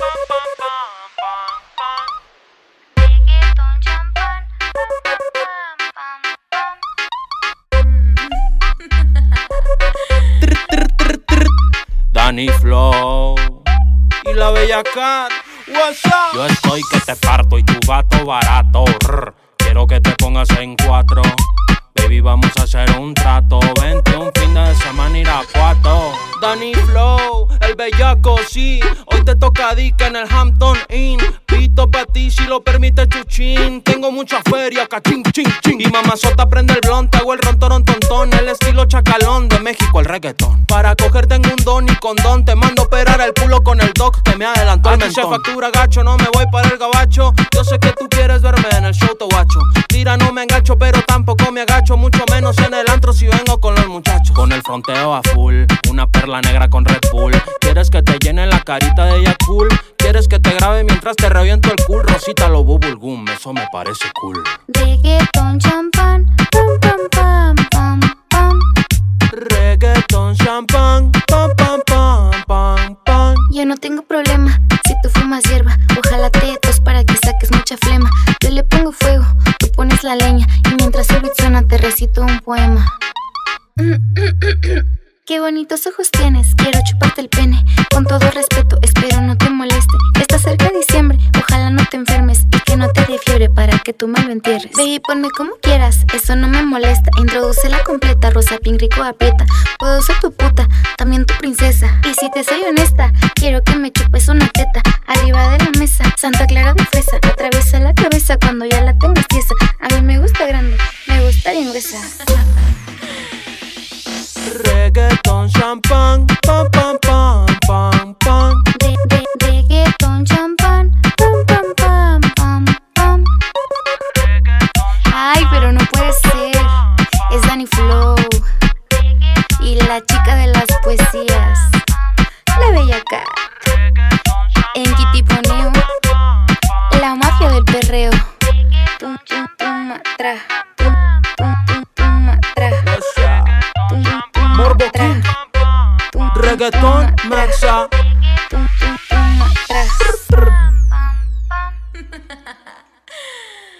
Reggaeton, champán. Danny Flow y la bella Cat. What's up? Yo estoy que te parto y tu vato barato. Quiero que te pongas en 4. Baby, vamos a hacer un trato. Vente un fin de semana Irapuato. Danny Flow, el bellaco, sí. Hoy te toca dica en el Hampton Inn. Pito pa' ti si lo permite Chuchín. Tengo mucha feria, cachín, chin, chin. Y mamazota prende el blonde, hago el rontorón tontón. El estilo chacalón de México, el reggaetón. Para coger tengo un don y condón. Te mando a operar el culo con el doc que me adelantó el mentón. Se factura gacho, no me voy para el gabacho. Yo sé que tú quieres verme en el show, te guacho. Tira, no me engancho, pero tampoco me agacho. Mucho menos en el antro si vengo con los muchachos. Con el fronteo a full, una perla negra con Red Bull. ¿Quieres que te llene la carita de ella cool? ¿Quieres que te grabe mientras te reviento el cool? Rosita lo bubble gum, eso me parece cool. Reggaeton, champán. Pam, pam, pam, pam, pam. Reggaeton, champán. Pam, pam, pam, pam, pam. Yo no tengo problema si tú fumas hierba. Ojalá te tos para que saques mucha flema. Yo le pongo fuego, tú pones la leña. Y mientras el beat suena te recito un poema. Qué bonitos ojos tienes, quiero chuparte el pene. Con todo respeto, espero no te moleste. Está cerca diciembre, ojalá no te enfermes. Y que no te dé fiebre para que tú me lo entierres. Baby, ponme como quieras, eso no me molesta. Introdúcela completa, rosa, pink, rico, aprieta. Puedo ser tu puta, también tu princesa. Y si te soy honesta, quiero que me chupes una teta. Arriba de la mesa, Santa Clara de fresa. Atraviesa la cabeza cuando ya la tengas tiesa. A mí me gusta grande, me gusta bien gruesa. Reggaeton, champán, pam, pam, pam, pam, pam. Reggaeton, champán, pam, pam, pam, pam, pam. Ay, pero no puede ser. Es Danny Flow y la chica de las poesías, la bella Cat. En Kitiponeo, la mafia del perreo. Tum, tum, tum, matra. Tum, tum, tum, tum, matra. Morbo King, Reggaeton, Maxa. Tum, tum, tum, matra.